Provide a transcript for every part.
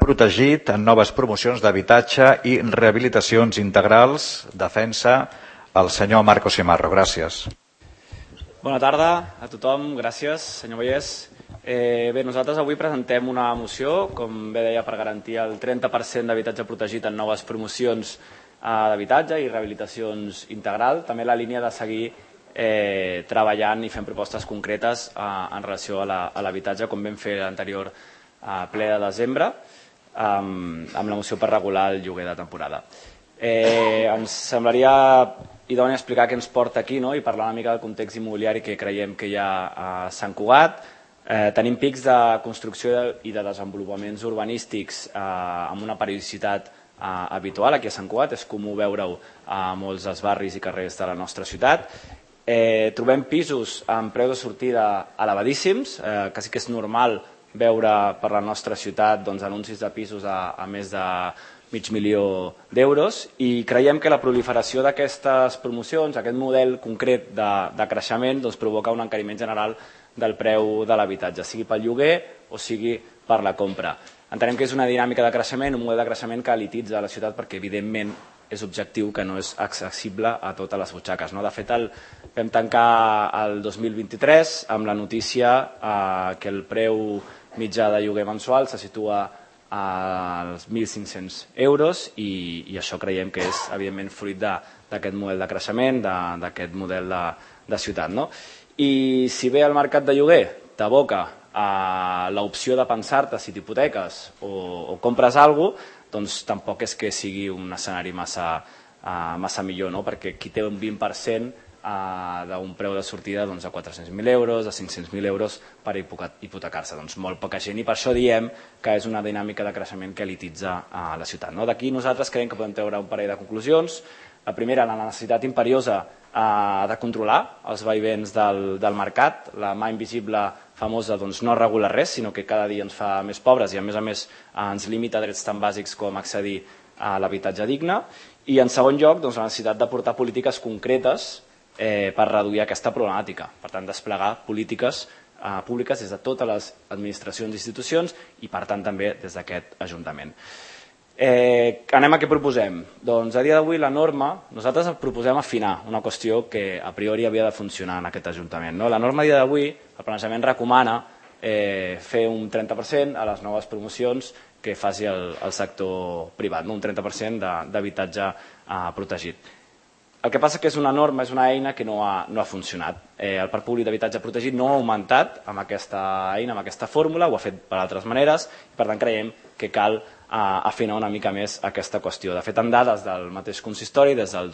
protegit en noves promocions d'habitatge i rehabilitacions integrals. Defensa el senyor Marcos Simarro. Gràcies. Bona tarda a tothom. Gràcies, senyor Vallès. Bé, nosaltres avui presentem una moció, com bé deia, per garantir el 30% d'habitatge protegit en noves promocions d'habitatge i rehabilitacions integral. També la línia de seguir treballant i fent propostes concretes en relació a l'habitatge, com vam fer l'anterior ple de desembre, amb la moció per regular el lloguer de temporada. Ens semblaria idoni explicar què ens porta aquí, i parlar una mica del context immobiliari que creiem que hi ha a Sant Cugat. Tenim pics de construcció i de desenvolupaments urbanístics amb una periodicitat habitual aquí a Sant Cugat. És comú veure-ho a molts dels barris i carrers de la nostra ciutat. Trobem pisos amb preu de sortida elevadíssims, que sí que és normal veure per la nostra ciutat anuncis de pisos a més de $500.000 i creiem que la proliferació d'aquestes promocions, aquest model concret de creixement, provoca un encariment general del preu de l'habitatge, sigui pel lloguer o sigui per la compra. Entenem que és una dinàmica de creixement, un model de creixement que elititza la ciutat perquè evidentment és objectiu que no és accessible a totes les butxaques. De fet, vam tancar el 2023 amb la notícia que el preu mitjà de lloguer mensual se situa als €1.500 i això creiem que és evidentment fruit d'aquest model de creixement, d'aquest model de ciutat. I si bé el mercat de lloguer t'aboca a l'opció de pensar-te si t'hipoteques o compres alguna cosa, doncs tampoc és que sigui un escenari massa millor, perquè qui té un 20% d'un preu de sortida a €400.000, a €500.000 per hipotecar-se. Molt poca gent, i per això diem que és una dinàmica de creixement que elititza la ciutat. D'aquí nosaltres creiem que podem treure un parell de conclusions. La primera, la necessitat imperiosa de controlar els vaivens del mercat. La mà invisible famosa no regula res, sinó que cada dia ens fa més pobres i a més ens limita drets tan bàsics com accedir a l'habitatge digne. I en segon lloc, la necessitat de portar polítiques concretes per reduir aquesta problemàtica. Per tant, desplegar polítiques públiques des de totes les administracions i institucions i, per tant, també des d'aquest Ajuntament. Anem a què proposem. Doncs a dia d'avui la norma, nosaltres proposem afinar una qüestió que a priori havia de funcionar en aquest Ajuntament. La norma a dia d'avui, el planejament recomana fer un 30% a les noves promocions que faci el sector privat, un 30% d'habitatge protegit. El que passa que és una norma, és una eina que no ha funcionat. El parc públic d'habitatge protegit no ha augmentat amb aquesta eina, amb aquesta fórmula, ho ha fet per altres maneres, i per tant creiem que cal afinar una mica més aquesta qüestió. De fet, amb dades del mateix consistori, des del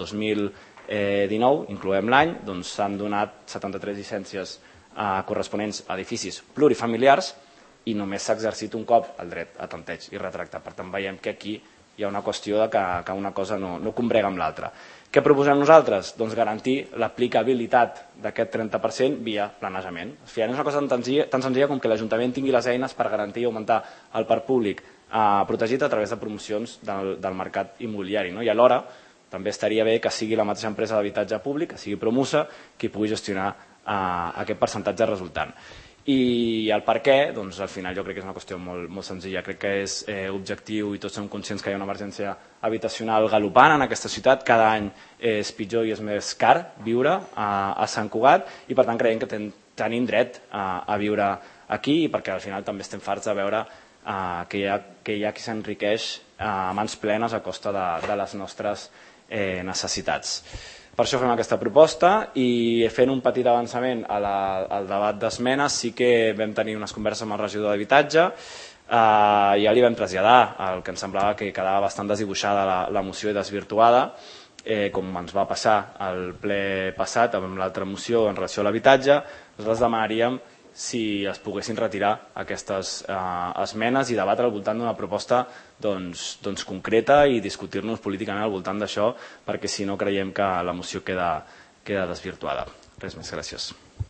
2019, incloem l'any, s'han donat 73 llicències corresponents a edificis plurifamiliars i només s'ha exercit un cop el dret a tanteig i retracte. Per tant, veiem que aquí hi ha una qüestió que una cosa no combrega amb l'altra. Què proposem nosaltres? Garantir l'aplicabilitat d'aquest 30% via planejament. És una cosa tan senzilla com que l'Ajuntament tingui les eines per garantir i augmentar el parc públic protegit a través de promocions del mercat immobiliari. I alhora també estaria bé que sigui la mateixa empresa d'habitatge públic, que sigui Promusa, qui pugui gestionar aquest percentatge resultant. I el per què, al final jo crec que és una qüestió molt senzilla. Crec que és objectiu i tots som conscients que hi ha una emergència habitacional galopant en aquesta ciutat. Cada any és pitjor i és més car viure a Sant Cugat i per tant creiem que tenim dret a viure aquí i perquè al final també estem farts de veure que hi ha qui s'enriqueix a mans plenes a costa de les nostres necessitats. Per això fem aquesta proposta i fent un petit avançament al debat d'esmenes sí que vam tenir unes converses amb el regidor d'habitatge i ja li vam traslladar el que ens semblava que quedava bastant desdibuixada la moció i desvirtuada, com ens va passar al ple passat amb l'altra moció en relació a l'habitatge. Nosaltres demanaríem si es poguessin retirar aquestes esmenes i debatre al voltant d'una proposta concreta i discutir-nos políticament al voltant d'això, perquè si no creiem que la moció queda desvirtuada. Res més, gràcies.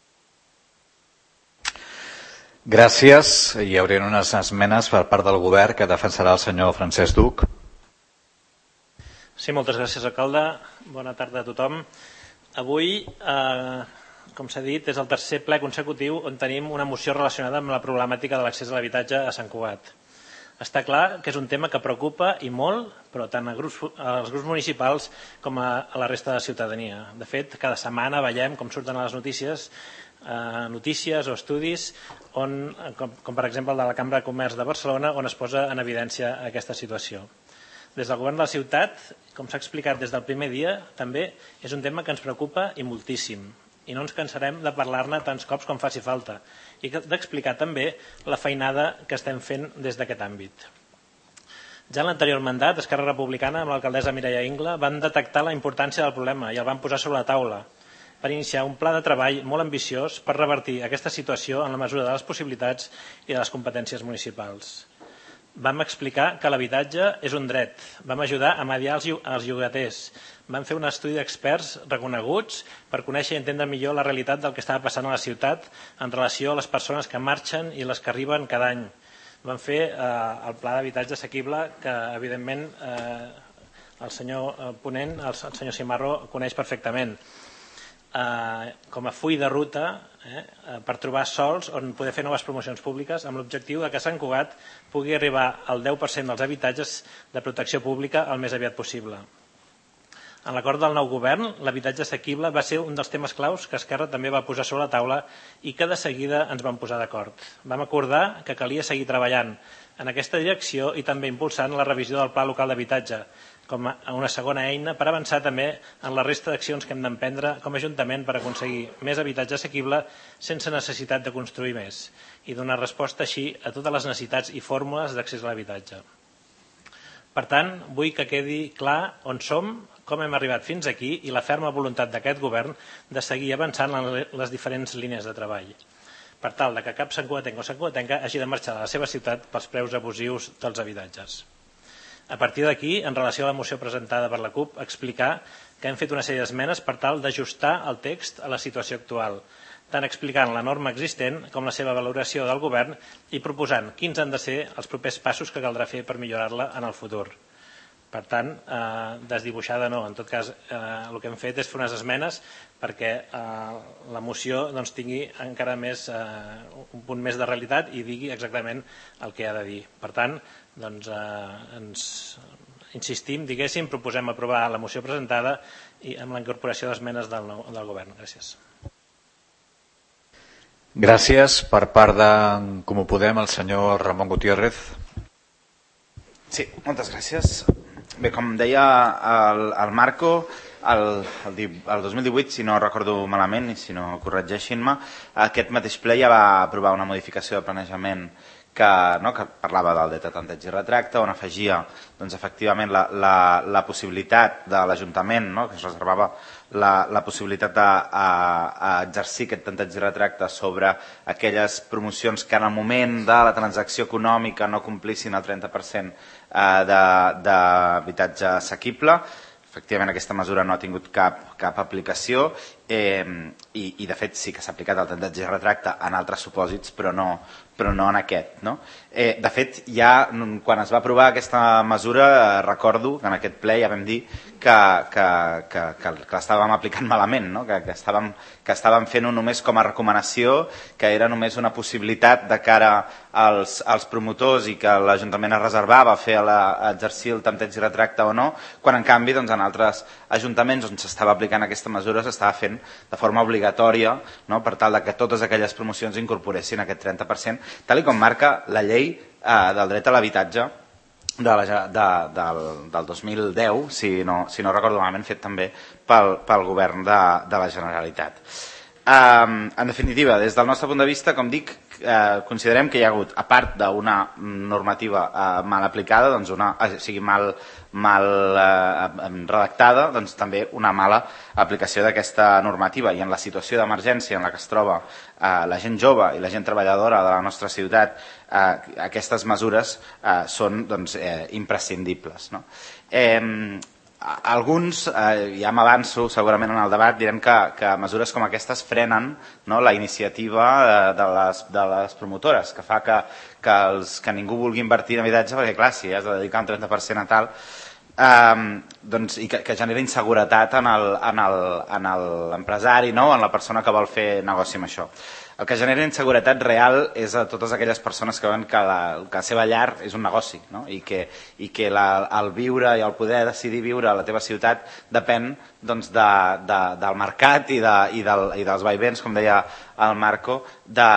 Gràcies. Hi haurien unes esmenes per part del govern que defensarà el senyor Francesc Duc. Sí, moltes gràcies, alcalde. Bona tarda a tothom. Avui, com s'ha dit, és el tercer ple consecutiu on tenim una moció relacionada amb la problemàtica de l'accés a l'habitatge a Sant Cugat. Està clar que és un tema que preocupa i molt, però tant als grups municipals com a la resta de la ciutadania. De fet, cada setmana veiem com surten a les notícies o estudis com per exemple el de la Cambra de Comerç de Barcelona, on es posa en evidència aquesta situació. Des del govern de la ciutat, com s'ha explicat des del primer dia, també és un tema que ens preocupa i moltíssim. I no ens cansarem de parlar-ne tants cops com faci falta i d'explicar també la feinada que estem fent des d'aquest àmbit. Ja en l'anterior mandat, Esquerra Republicana, amb l'alcaldessa Mireia Ingla, van detectar la importància del problema i el van posar sobre la taula per iniciar un pla de treball molt ambiciós per revertir aquesta situació en la mesura de les possibilitats i de les competències municipals. Vam explicar que l'habitatge és un dret, vam ajudar a mediar els llogaters, vam fer un estudi d'experts reconeguts per conèixer i entendre millor la realitat del que estava passant a la ciutat en relació a les persones que marxen i les que arriben cada any. Vam fer el pla d'habitatge assequible que, evidentment, el senyor ponent, el senyor Cimarro, coneix perfectament. Com a full de ruta per trobar sols on poder fer noves promocions públiques amb l'objectiu que Sant Cugat pugui arribar al 10% dels habitatges de protecció pública el més aviat possible. En l'acord del nou govern, l'habitatge assequible va ser un dels temes claus que Esquerra també va posar sobre la taula i que de seguida ens vam posar d'acord. Vam acordar que calia seguir treballant en aquesta direcció i també impulsant la revisió del Pla Local d'Habitatge com a una segona eina per avançar també en la resta d'accions que hem d'emprendre com a Ajuntament per aconseguir més habitatge assequible sense necessitat de construir més i donar resposta així a totes les necessitats i fórmules d'accés a l'habitatge. Per tant, vull que quedi clar on som, com hem arribat fins aquí i la ferma voluntat d'aquest govern de seguir avançant en les diferents línies de treball, per tal que cap santcugatenc o santcugatenca hagi de marxar de la seva ciutat pels preus abusius dels habitatges. A partir d'aquí, en relació a la moció presentada per la CUP, explicar que hem fet una sèrie d'esmenes per tal d'ajustar el text a la situació actual, tant explicant la norma existent com la seva valoració del govern i proposant quins han de ser els propers passos que caldrà fer per millorar-la en el futur. Per tant, desdibuixada no. En tot cas, el que hem fet és fer unes esmenes perquè la moció tingui encara més un punt més de realitat i digui exactament el que ha de dir. Per tant, ens insistim, diguéssim, proposem aprovar la moció presentada i amb la incorporació d'esmenes del govern. Gràcies. Gràcies. Per part d'en Comú Podem, el senyor Ramon Gutiérrez. Sí, moltes gràcies. Bé, com deia el Marco, el 2018, si no recordo malament i si no corregeixin-me, aquest mateix ple ja va aprovar una modificació de planejament que parlava del dret a tanteig i retracte, on afegia efectivament la possibilitat de l'Ajuntament, que es reservava la possibilitat d'exercir aquest tanteig i retracte sobre aquelles promocions que en el moment de la transacció econòmica no complissin el 30% d'habitatge assequible. Efectivament, aquesta mesura no ha tingut cap aplicació i de fet sí que s'ha aplicat el tanteig i retracte en altres supòsits, però no en aquest. De fet, ja quan es va aprovar aquesta mesura, recordo que en aquest ple ja vam dir que l'estàvem aplicant malament, que estàvem fent-ho només com a recomanació, que era només una possibilitat de cara als promotors i que l'Ajuntament es reservava a exercir el tanteig i retracte o no, quan en canvi en altres ajuntaments on s'estava aplicant aquesta mesura s'estava fent de forma obligatòria per tal que totes aquelles promocions incorporessin aquest 30%, tal com marca la llei del dret a l'habitatge del 2010, si no recordo malament, fet també pel govern de la Generalitat. En definitiva, des del nostre punt de vista, com dic, considerem que hi ha hagut, a part d'una normativa mal aplicada, o sigui, mal redactada, també una mala aplicació d'aquesta normativa. I en la situació d'emergència en la que es troba la gent jove i la gent treballadora de la nostra ciutat, aquestes mesures són imprescindibles. Alguns, ja m'avanço segurament en el debat, direm que mesures com aquestes frenen la iniciativa de les promotores, que fa que ningú vulgui invertir en habitatge, perquè clar, si has de dedicar un 30% a tal, i que genera inseguretat en l'empresari, en la persona que vol fer negoci amb això. El que genera inseguretat real és a totes aquelles persones que veuen que la seva llar és un negoci, no? I que el viure i el poder decidir viure a la teva ciutat depèn doncs, del mercat i dels vaivens, com deia el Marco,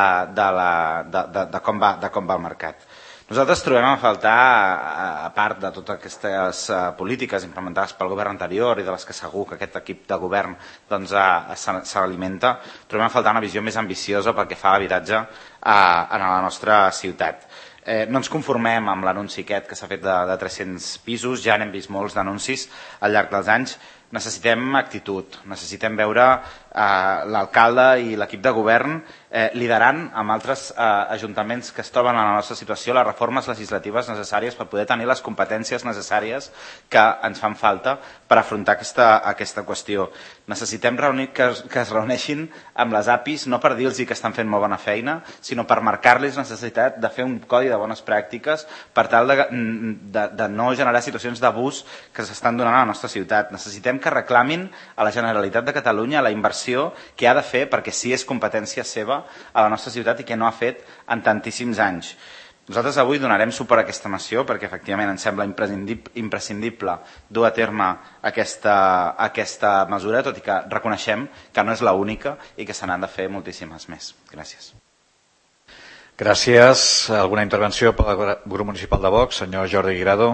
de com va el mercat. Nosaltres trobem a faltar, a part de totes aquestes polítiques implementades pel govern anterior i de les que segur que aquest equip de govern s'alimenta, trobem a faltar una visió més ambiciosa pel que fa a l'habitatge en la nostra ciutat. No ens conformem amb l'anunci aquest que s'ha fet de 300 pisos, ja n'hem vist molts d'anuncis al llarg dels anys. Necessitem actitud, necessitem veure l'alcalde i l'equip de govern liderant amb altres ajuntaments que es troben en la nostra situació les reformes legislatives necessàries per poder tenir les competències necessàries que ens fan falta per afrontar aquesta qüestió. Necessitem que es reuneixin amb les APIs, no per dir-los que estan fent molt bona feina, sinó per marcar-los la necessitat de fer un codi de bones pràctiques per tal de no generar situacions d'abús que s'estan donant a la nostra ciutat. Necessitem que reclamin a la Generalitat de Catalunya la inversió que ha de fer perquè sí és competència seva a la nostra ciutat i que no ha fet en tantíssims anys. Nosaltres avui donarem suport a aquesta moció perquè efectivament ens sembla imprescindible dur a terme aquesta mesura, tot i que reconeixem que no és l'única i que se n'han de fer moltíssimes més. Gràcies. Gràcies. Alguna intervenció pel grup municipal de Vox? Senyor Jordi Guirado.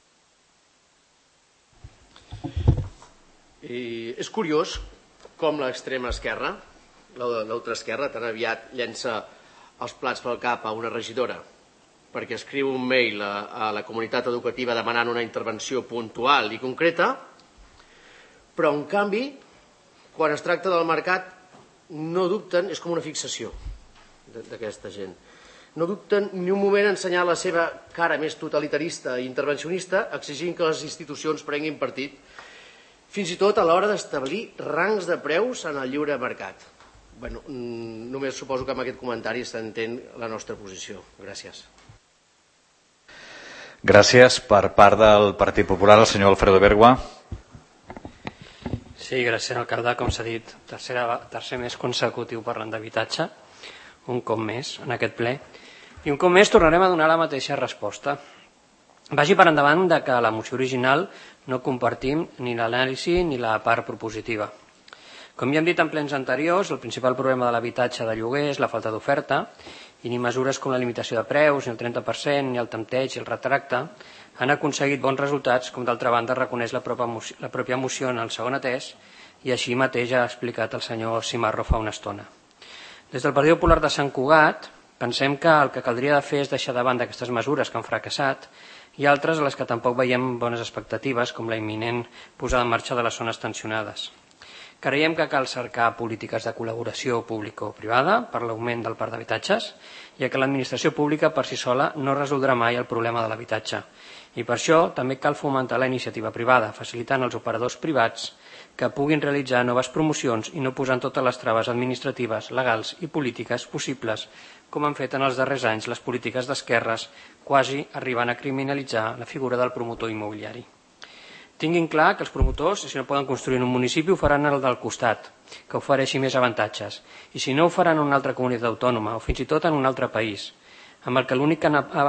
És curiós com l'extrema esquerra, l'ultraesquerra, tan aviat llença els plats pel cap a una regidora perquè escriu un mail a la comunitat educativa demanant una intervenció puntual i concreta, però en canvi, quan es tracta del mercat, no dubten, és com una fixació d'aquesta gent, no dubten ni un moment a ensenyar la seva cara més totalitarista i intervencionista, exigint que les institucions prenguin partit, fins i tot a l'hora d'establir rangs de preus en el lliure mercat. Bueno, només suposo que amb aquest comentari s'entén la nostra posició. Gràcies. Gràcies. Per part del Partit Popular, el senyor Alfredo Bergua. Sí, gràcies, alcalde. Com s'ha dit, tercer mes consecutiu parlant d'habitatge, un cop més en aquest ple. I un cop més tornarem a donar la mateixa resposta. Vagi per endavant de que la moció original no compartim ni l'anàlisi ni la part propositiva. Com ja hem dit en plens anteriors, el principal problema de l'habitatge de lloguer és la falta d'oferta i ni mesures com la limitació de preus, ni el 30%, ni el tempteig i el retracte han aconseguit bons resultats, com d'altra banda reconeix la pròpia moció en el segon atès i així mateix ha explicat el senyor Cimarro fa una estona. Des del Partit Popular de Sant Cugat pensem que el que caldria de fer és deixar de banda aquestes mesures que han fracassat i altres a les que tampoc veiem bones expectatives, com la imminent posada en marxa de les zones tensionades. Creiem que cal cercar polítiques de col·laboració público-privada per l'augment del parc d'habitatges, ja que l'administració pública per si sola no resoldrà mai el problema de l'habitatge. I per això també cal fomentar la iniciativa privada, facilitant als operadors privats que puguin realitzar noves promocions i no posant totes les traves administratives, legals i polítiques possibles, com han fet en els darrers anys les polítiques d'esquerres, quasi arribant a criminalitzar la figura del promotor immobiliari. Tinguin clar que els promotors, si no poden construir en un municipi, ho faran al del costat, que ofereixi més avantatges, i si no ho faran en una altra comunitat autònoma o fins i tot en un altre país, amb el que l'únic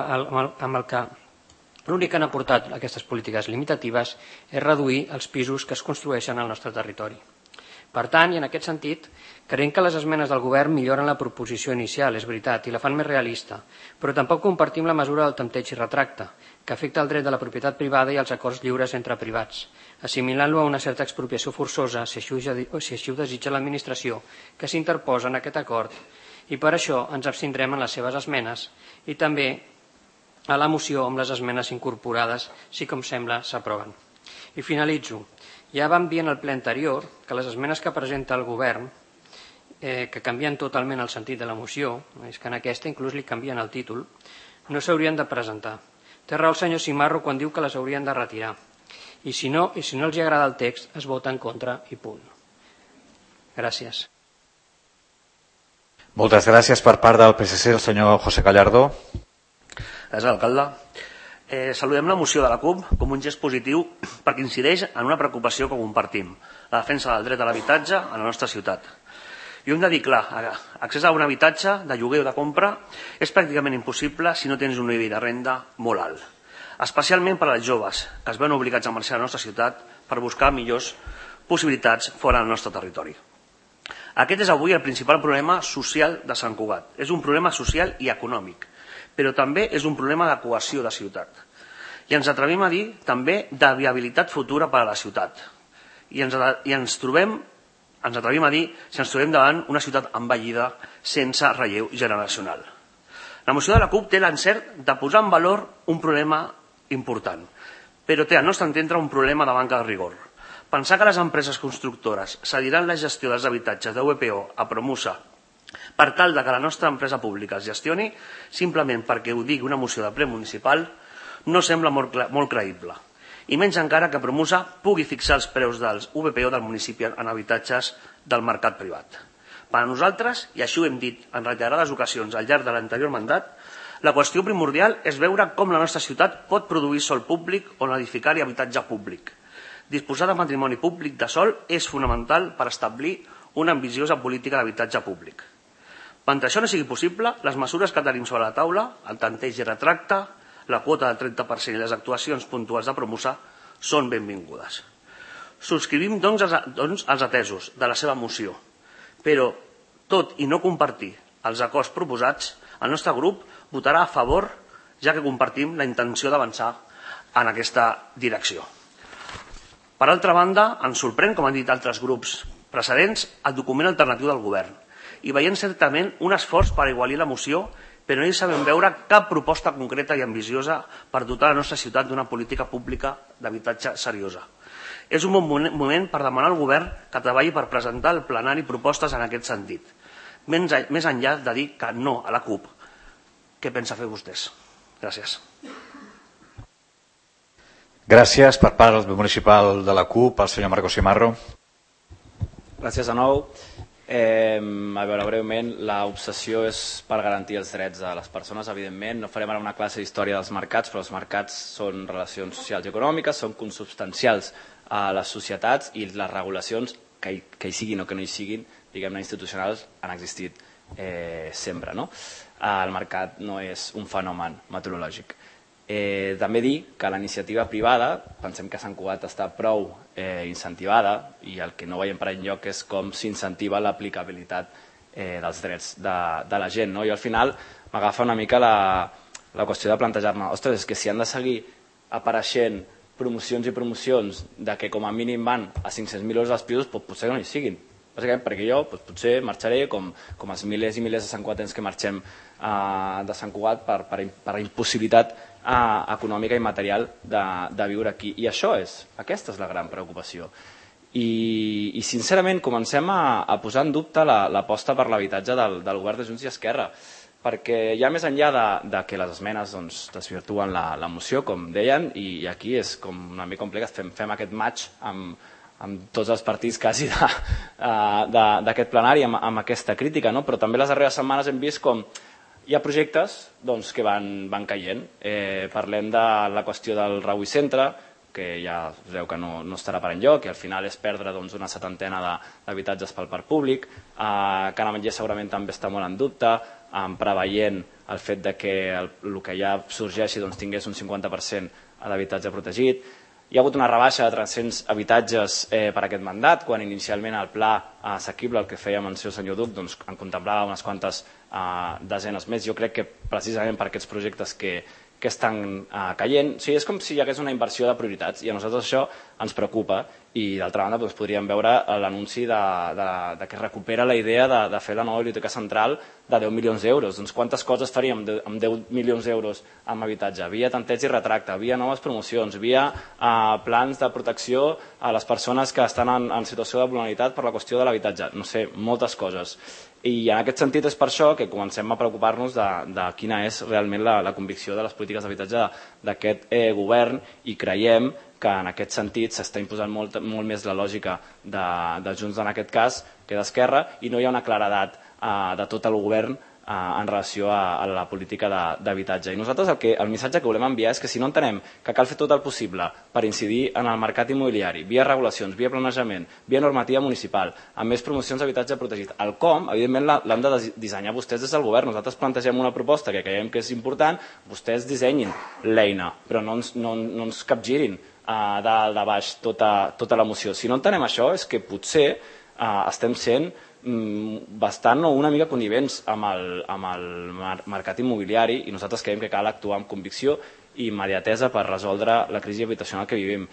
que han aportat aquestes polítiques limitatives és reduir els pisos que es construeixen al nostre territori. Per tant, i en aquest sentit, creiem que les esmenes del govern milloren la proposició inicial, és veritat, i la fan més realista, però tampoc compartim la mesura del tempteig i retracte, que afecta el dret de la propietat privada i els acords lliures entre privats, assimilant-lo a una certa expropiació forçosa, si així ho desitja l'administració, que s'interposa en aquest acord, i per això ens abstindrem en les seves esmenes i també a la moció amb les esmenes incorporades, si com sembla s'aproven. I finalitzo. Ja vam dir en el ple anterior que les esmenes que presenta el govern, que canvien totalment el sentit de la moció, és que en aquesta inclús li canvien el títol, no s'haurien de presentar. Té raó el senyor Cimarro quan diu que les haurien de retirar. I si no els agrada el text, es vota en contra i punt. Gràcies. Moltes gràcies. Per part del PSC, el senyor José Gallardo. Gràcies, alcalde. Saludem la moció de la CUP com un gest positiu perquè incideix en una preocupació que compartim, la defensa del dret a l'habitatge a la nostra ciutat. I ho hem de dir clar, accés a un habitatge de lloguer o de compra és pràcticament impossible si no tens un nivell de renda molt alt, especialment per als joves que es veuen obligats a marxar a la nostra ciutat per buscar millors possibilitats fora del nostre territori. Aquest és avui el principal problema social de Sant Cugat. És un problema social i econòmic, però també és un problema de cohesió de ciutat. I ens atrevim a dir també de viabilitat futura per a la ciutat. I ens atrevim a dir si ens trobem davant una ciutat envellida sense relleu generacional. La moció de la CUP té l'encert de posar en valor un problema important, però té al nostre entendre un problema de manca de rigor. Pensar que les empreses constructores cediran la gestió dels habitatges de VPO a Promusa per tal que la nostra empresa pública es gestioni simplement perquè ho digui una moció de ple municipal no sembla molt creïble. I menys encara que Promusa pugui fixar els preus dels VPO del municipi en habitatges del mercat privat. Per a nosaltres, i així ho hem dit en reiterades ocasions al llarg de l'anterior mandat, la qüestió primordial és veure com la nostra ciutat pot produir sòl públic on edificar-hi habitatge públic. Disposar de patrimoni públic de sòl és fonamental per establir una ambiciosa política d'habitatge públic. Mentre això no sigui possible, les mesures que tenim sobre la taula, el tanteig i retracte, la quota del 30% i les actuacions puntuals de Promusa són benvingudes. Subscrivim, doncs, els atesos de la seva moció, però, tot i no compartir els acords proposats, el nostre grup votarà a favor, ja que compartim la intenció d'avançar en aquesta direcció. Per altra banda, ens sorprèn, com han dit altres grups precedents, el document alternatiu del govern. I veiem certament un esforç per igualir la moció, però no hi sabem veure cap proposta concreta i ambiciosa per dotar la nostra ciutat d'una política pública d'habitatge seriosa. És un bon moment per demanar al govern que treballi per presentar al plenari propostes en aquest sentit, més enllà de dir que no a la CUP. Què pensa fer vostès? Gràcies. Gràcies. Per part del municipal de la CUP, el senyor Marcos Cimarro. Gràcies de nou. A veure, breument, l'obsessió és per garantir els drets de les persones, evidentment. No farem ara una classe d'història dels mercats, però els mercats són relacions socials i econòmiques, són consubstancials a les societats i les regulacions, que hi siguin o que no hi siguin, diguem-ne, institucionals, han existit sempre. El mercat no és un fenomen meteorològic. També dir que la iniciativa privada, pensem que Sant Cugat està prou incentivada i el que no veiem per enlloc és com s'incentiva l'aplicabilitat dels drets de la gent. I al final m'agafa una mica la qüestió de plantejar-me, ostres, és que si han de seguir apareixent promocions i promocions de que com a mínim van a 500.000 euros als pisos, potser que no hi siguin. Bàsicament perquè jo potser marxaré com els milers i milers de santcugatens que marxem de Sant Cugat per impossibilitat econòmica i material de viure aquí. I aquesta és la gran preocupació. I sincerament comencem a posar en dubte l'aposta per l'habitatge del govern de Junts i Esquerra, perquè ja més enllà de que les esmenes desvirtuen la moció, com deien, i aquí és com una mica complicat, fem aquest match amb tots els partits quasi d'aquest plenari amb aquesta crítica, però també les darreres setmanes hem vist com hi ha projectes que van caient. Parlem de la qüestió del Raui Centre, que ja veu que no estarà per enlloc i al final és perdre una setantena d'habitatges pel parc públic. Can Ametller segurament també està molt en dubte, preveient el fet que el que ja sorgeixi tingués un 50% d'habitatge protegit. Hi ha hagut una rebaixa de 300 habitatges per aquest mandat, quan inicialment el pla assequible, el que feia menció el senyor Duc, en contemplava unes quantes desenes més. Jo crec que precisament per aquests projectes que estan caient, és com si hi hagués una inversió de prioritats i a nosaltres això ens preocupa i d'altra banda podríem veure l'anunci que es recupera la idea de fer la nova biblioteca central de 10 milions d'euros. Doncs quantes coses faríem amb 10 milions d'euros en habitatge? Via tanteig i retracte, via noves promocions, via plans de protecció a les persones que estan en situació de vulnerabilitat per la qüestió de l'habitatge. No sé, moltes coses. I en aquest sentit és per això que comencem a preocupar-nos de quina és realment la convicció de les polítiques d'habitatge d'aquest govern i creiem que en aquest sentit s'està imposant molt més la lògica de Junts en aquest cas que d'Esquerra i no hi ha una claredat de tot el govern en relació a la política d'habitatge. I nosaltres el missatge que volem enviar és que si no entenem que cal fer tot el possible per incidir en el mercat immobiliari, via regulacions, via planejament, via normativa municipal, amb més promocions d'habitatge protegit, el com, evidentment l'han de dissenyar vostès des del govern. Nosaltres plantegem una proposta que creiem que és important, vostès dissenyin l'eina, però no ens capgirin de dalt a baix tota la moció. Si no entenem això és que potser estem sent bastant o una mica connivents amb el mercat immobiliari i nosaltres creiem que cal actuar amb convicció i immediatesa per resoldre la crisi habitacional que vivim.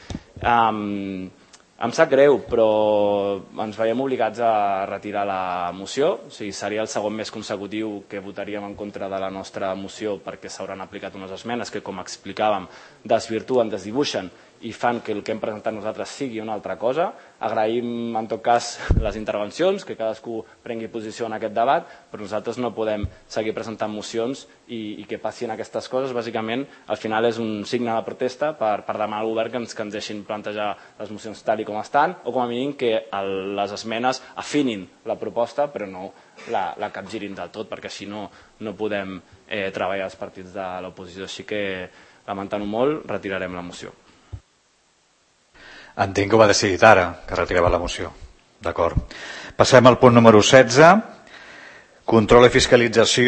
Em sap greu, però ens veiem obligats a retirar la moció. O sigui, seria el segon mes consecutiu que votaríem en contra de la nostra moció perquè s'hauran aplicat unes esmenes que, com explicàvem, desvirtuen, desdibuixen i fan que el que hem presentat nosaltres sigui una altra cosa. Agraïm, en tot cas, les intervencions, que cadascú prengui posició en aquest debat, però nosaltres no podem seguir presentant mocions i que passin aquestes coses. Bàsicament, al final és un signe de protesta per demanar al govern que ens deixin plantejar les mocions tal com estan, o com a mínim que les esmenes afinin la proposta, però no la capgirin del tot, perquè així no podem treballar els partits de l'oposició. Així que, lamentant-ho molt, retirarem la moció. Entenc que ho ha decidit ara, que retirava la moció. D'acord. Passem al punt número 16. Control i fiscalització